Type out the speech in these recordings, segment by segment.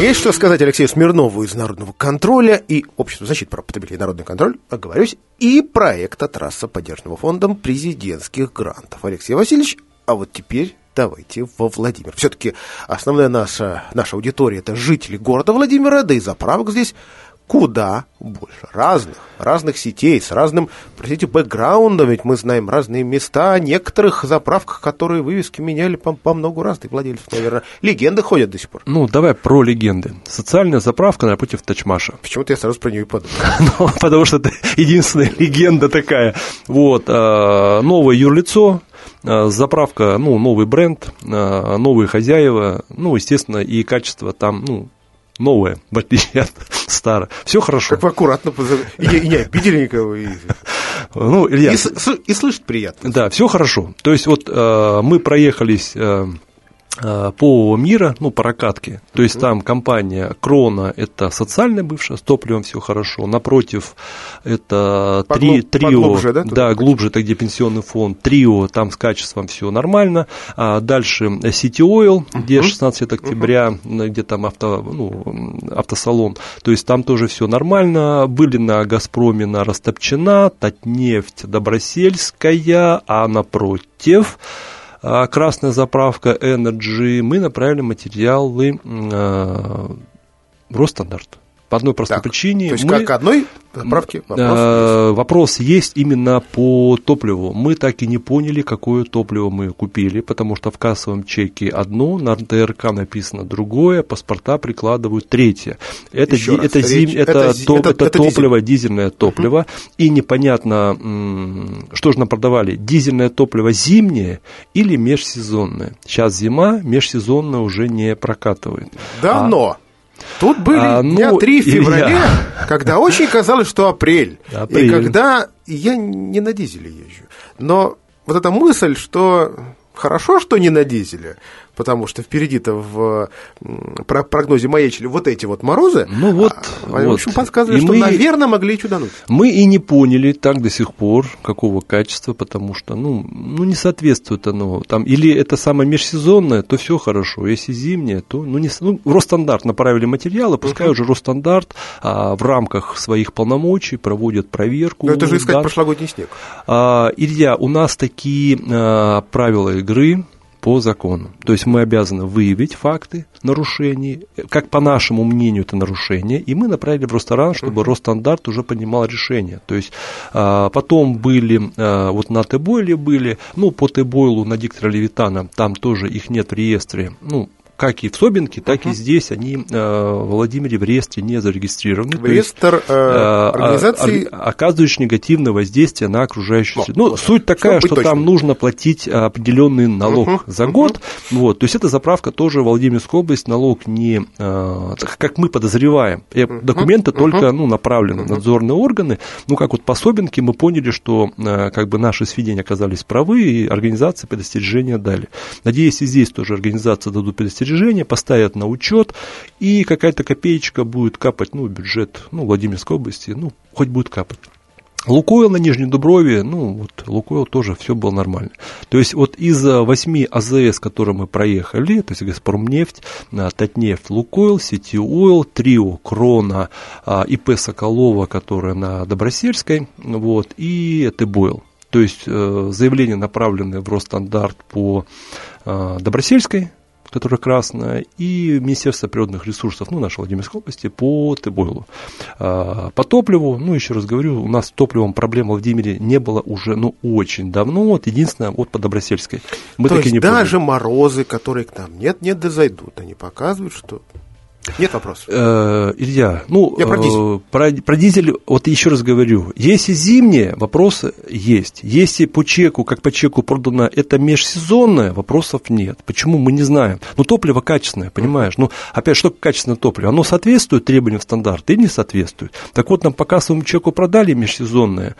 Есть что сказать Алексею Смирнову из Народного контроля и Общества защиты прав потребителей «Народный контроль», оговорюсь, и проекта «Трасса», поддержанного фондом президентских грантов. Алексей Васильевич, а вот теперь давайте во Владимир. Все-таки основная наша аудитория – это жители города Владимира, да и заправок здесь куда больше. Разных сетей, с разным, простите, бэкграундом, ведь мы знаем разные места, о некоторых заправках, которые вывески меняли по много раз, и владельцев, наверное, легенды ходят до сих пор. Ну, давай про легенды. Социальная заправка напротив Тачмаша. Почему-то я сразу про нее и подумал. Потому что это единственная легенда такая. Вот, новое юрлицо, заправка, новый бренд, новые хозяева, естественно, и качество там, новое, в отличие от старого. Все хорошо. Как вы аккуратно и не обидели никого. Илья, и слышать приятно. Да, все хорошо. То есть, вот мы проехались по мира, по прокатке. То есть там компания Крона, это социальная бывшая, с топливом все хорошо. Напротив это Трио, поглубже, да? Да, глубже, это где пенсионный фонд. Трио, там с качеством все нормально. А дальше City Oil, где 16 октября, где там автосалон. То есть там тоже все нормально. Были на Газпроме, на Ростопчина, Татнефть, Добросельская, а напротив красная заправка Energy, мы направили материалы в Росстандарт. По одной простой причине. То есть как одной заправки вопрос есть именно по топливу. Мы так и не поняли, какое топливо мы купили, потому что в кассовом чеке одно, на ТРК написано другое, паспорта прикладывают третье. Это топливо, дизельное топливо, и непонятно, что же нам продавали, дизельное топливо зимнее или межсезонное. Сейчас зима, межсезонное уже не прокатывает. Да, но... Тут были дня 3 в феврале, когда очень казалось, что апрель. И когда я не на дизеле езжу. Но вот эта мысль, что хорошо, что не на дизеле, потому что впереди-то в прогнозе маячили вот эти вот морозы, в общем, подсказывали, что, наверное, могли и чудануть. Мы и не поняли так до сих пор, какого качества, потому что, не соответствует оно. Там, или это самое межсезонное, то все хорошо, если зимнее, то, в Росстандарт направили материалы, пускай уже Росстандарт в рамках своих полномочий проводит проверку. Но это же искать прошлогодний снег. Илья, у нас такие правила игры по закону. То есть мы обязаны выявить факты нарушений, как по нашему мнению это нарушение, и мы направили в Росторан, чтобы Росстандарт уже принимал решение. То есть потом были, вот на Т-Бойле были, по Т-Бойлу на диктора Левитана, там тоже их нет в реестре, как и в Собинке, так и здесь они в Владимире в реестре не зарегистрированы. Реестр организаций, оказывающий негативное воздействие на окружающую среду. Суть такая, что там нужно платить определенный налог за год. То есть эта заправка тоже в Владимирской области, налог не, как мы подозреваем. Документы только направлены в надзорные органы. Как вот по Собинке мы поняли, что наши сведения оказались правы, и организации предостережения дали. Надеюсь, и здесь тоже организации дадут предостережение, поставят на учет, и какая-то копеечка будет капать в бюджет Владимирской области, хоть будет капать. Лукойл на Нижней Дуброве, Лукойл тоже все было нормально. То есть вот из 8 АЗС, которые мы проехали, то есть Газпромнефть, Татнефть, Лукойл, City Oil, Трио, Крона, ИП Соколова, которая на Добросельской, и Т-Бойл. То есть заявления направлены в Росстандарт по Добросельской, которая красная, и Министерство природных ресурсов, нашей Владимирской области, по Т-Бойлу. По топливу, еще раз говорю, у нас с топливом проблем в Владимире не было уже, очень давно, единственное, по Добросельской. То есть даже морозы, которые к нам нет, да зайдут, они показывают, что... Нет вопросов. Илья, я про дизель. Про дизель, еще раз говорю, если зимнее, вопросы есть. Если по чеку, как по чеку продано, это межсезонное, вопросов нет. Почему, мы не знаем. Топливо качественное, понимаешь? Опять, что качественное топливо? Оно соответствует требованиям стандарта или не соответствует? Так вот, нам по кассовому чеку продали межсезонное,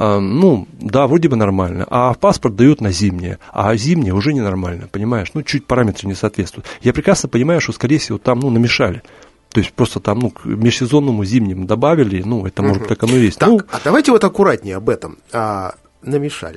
да, вроде бы нормально, а в паспорт дают на зимнее, а зимнее уже ненормально, понимаешь? Чуть параметры не соответствуют. Я прекрасно понимаю, что, скорее всего, там, намешали. То есть просто там, к межсезонному зимнему добавили, это может быть так оно и есть. Так, а давайте аккуратнее об этом. Намешали.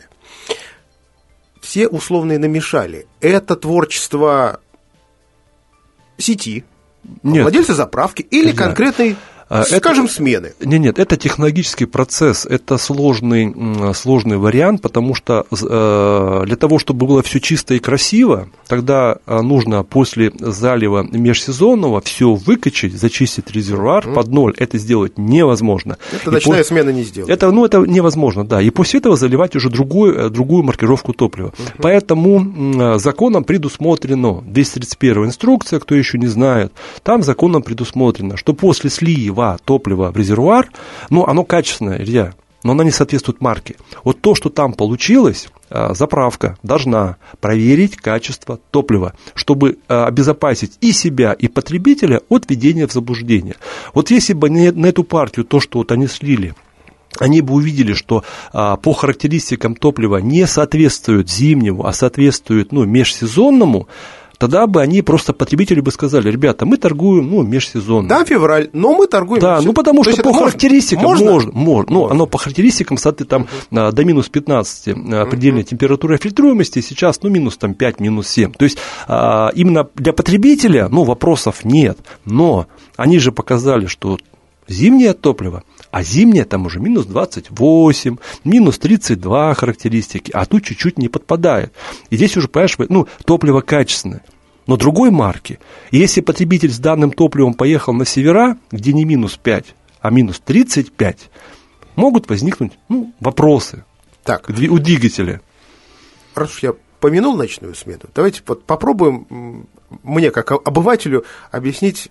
Все условные намешали. Это творчество сети, Владельца заправки или конкретной, скажем, смены. Нет, это технологический процесс, это сложный вариант, потому что для того, чтобы было все чисто и красиво, тогда нужно после залива межсезонного все выкачать, зачистить резервуар под ноль. Это сделать невозможно. Это ночная смена не сделает. Это невозможно, да. И после этого заливать уже другую маркировку топлива. Поэтому законом предусмотрено, 231 инструкция, кто еще не знает, там законом предусмотрено, что после слива топлива в резервуар, оно качественное, Илья, но оно не соответствует марке. Вот то, что там получилось, заправка должна проверить качество топлива, чтобы обезопасить и себя, и потребителя от введения в заблуждение. Вот если бы на эту партию то, что вот они слили, они бы увидели, что по характеристикам топлива не соответствует зимнему, а соответствует межсезонному, тогда бы они просто потребители бы сказали: ребята, мы торгуем межсезонно. Да, февраль, но мы торгуем. Да, потому что по характеристикам можно. Оно по характеристикам, кстати, там до минус 15 предельная температура фильтруемости, сейчас минус 5, минус 7. То есть именно для потребителя вопросов нет. Но они же показали, что зимнее топливо, а зимнее там уже минус 28, минус 32 характеристики, а тут чуть-чуть не подпадает. И здесь уже, понимаешь, топливо качественное, но другой марки. И если потребитель с данным топливом поехал на севера, где не минус 5, а минус 35, могут возникнуть вопросы у двигателя. Раз уж я помянул ночную смену, давайте попробуем мне, как обывателю, объяснить,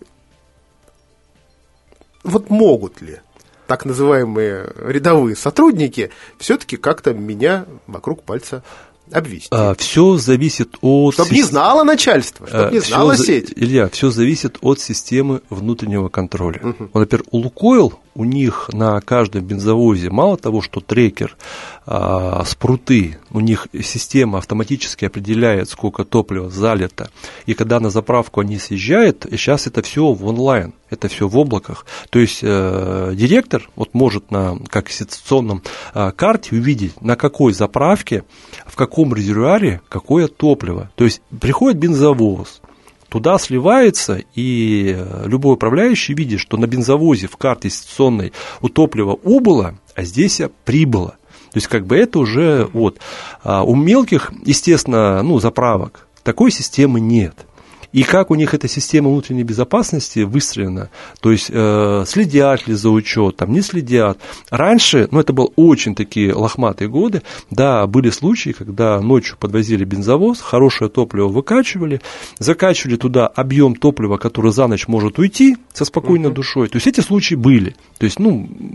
могут ли так называемые рядовые сотрудники все-таки как-то меня вокруг пальца обвести. Все зависит от... Чтобы не знало начальство, чтобы не знала сеть. Илья, все зависит от системы внутреннего контроля. Например, у «Лукойл», у них на каждом бензовозе мало того, что трекер, спруты, у них система автоматически определяет, сколько топлива залито. И когда на заправку они съезжают, сейчас это все в онлайн, это все в облаках. То есть директор может как в ситуационном карте увидеть, на какой заправке, в каком резервуаре какое топливо. То есть приходит бензовоз, туда сливается, и любой управляющий видит, что на бензовозе в карте ситуационной у топлива убыло, а здесь прибыло. То есть это уже у мелких, естественно, заправок такой системы нет. И как у них эта система внутренней безопасности выстроена, то есть следят ли за учетом, не следят. Раньше, это были очень такие лохматые годы, да, были случаи, когда ночью подвозили бензовоз, хорошее топливо выкачивали, закачивали туда объем топлива, который за ночь может уйти со спокойной душой. То есть эти случаи были. То есть,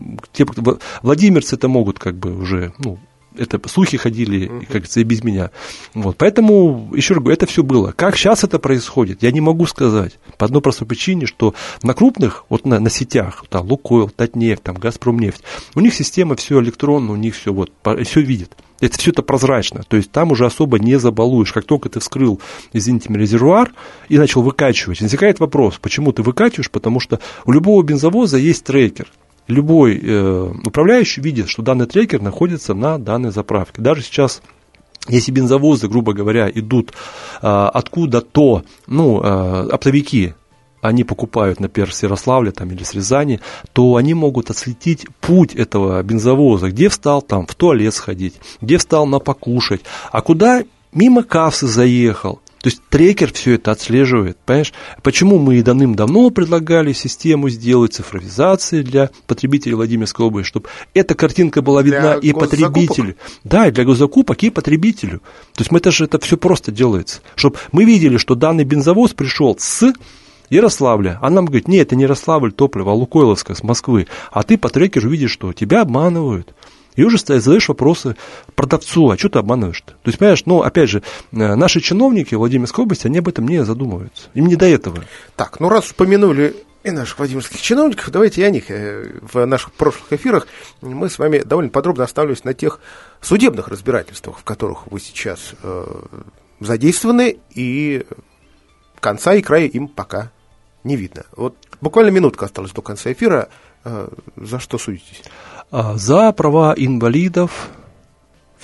владимирцы это могут уже, это слухи ходили, как говорится, и без меня. Поэтому, еще раз говорю, это все было. Как сейчас это происходит, я не могу сказать. По одной простой причине, что на крупных, на сетях, «Лукойл», «Татнефть», «Газпромнефть», у них система все электронная, у них все все видит. Все это прозрачно, то есть там уже особо не забалуешь. Как только ты вскрыл, извините меня, резервуар и начал выкачивать, возникает вопрос, почему ты выкачиваешь, потому что у любого бензовоза есть трекер. Любой управляющий видит, что данный трекер находится на данной заправке. Даже сейчас, если бензовозы, грубо говоря, идут откуда-то, оптовики, они покупают, например, с Ярославля или с Рязани, то они могут отследить путь этого бензовоза, где встал в туалет сходить, где встал покушать, а куда мимо кассы заехал. То есть трекер все это отслеживает, понимаешь? Почему мы и давным-давно предлагали систему сделать цифровизации для потребителей Владимирской области, чтобы эта картинка была видна и потребителю. Да, и для госзакупок, и потребителю. То есть это все просто делается. Чтобы мы видели, что данный бензовоз пришел с Ярославля, а нам говорит: нет, это не Ярославль топливо, а Лукойловское с Москвы. А ты по трекеру видишь, что тебя обманывают. И уже задаешь вопросы продавцу: а что ты обманываешь-то? То есть, понимаешь, опять же, наши чиновники Владимирской области, они об этом не задумываются. Им не до этого. Так, раз упомянули и наших владимирских чиновников, давайте и о них. В наших прошлых эфирах мы с вами довольно подробно остановились на тех судебных разбирательствах, в которых вы сейчас задействованы, и конца и края им пока не видно. Буквально минутка осталась до конца эфира. За что судитесь? За права инвалидов в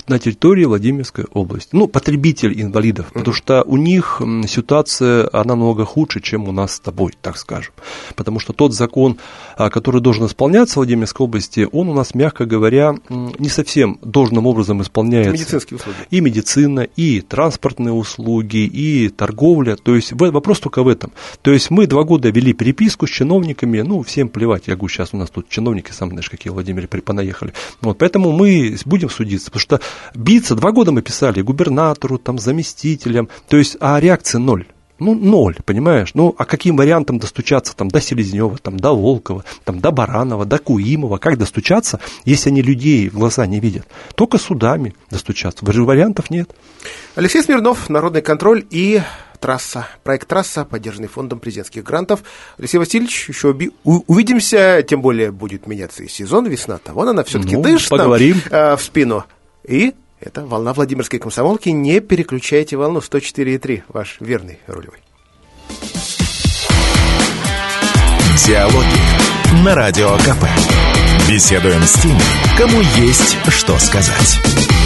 на территории Владимирской области. Ну, потребитель инвалидов, потому что у них ситуация, она намного хуже, чем у нас с тобой, так скажем. Потому что тот закон, который должен исполняться в Владимирской области, он у нас, мягко говоря, не совсем должным образом исполняется. Медицинские услуги. И медицина, и транспортные услуги, и торговля. То есть вопрос только в этом. То есть мы 2 года вели переписку с чиновниками, ну, всем плевать. Я говорю, сейчас у нас тут чиновники, сам знаешь, какие в Владимире понаехали. Вот, поэтому мы будем судиться, потому что биться 2 года мы писали губернатору, там, заместителям, то есть, а реакция 0. Ну, 0, понимаешь? Ну, а каким вариантом достучаться там, до Селезнева, там, до Волкова, там, до Баранова, до Куимова? Как достучаться, если они людей в глаза не видят? Только судами достучаться. Вариантов нет. Алексей Смирнов, «Народный контроль» и «Трасса». Проект «Трасса», поддержанный фондом президентских грантов. Алексей Васильевич, еще увидимся, тем более будет меняться и сезон, весна-то. Вон она все-таки дышит поговорим. Нам в спину. И это «Волна Владимирской комсомолки». Не переключайте волну. 104,3. Ваш верный рулевой. Диалоги на Радио КП. Беседуем с теми, кому есть что сказать.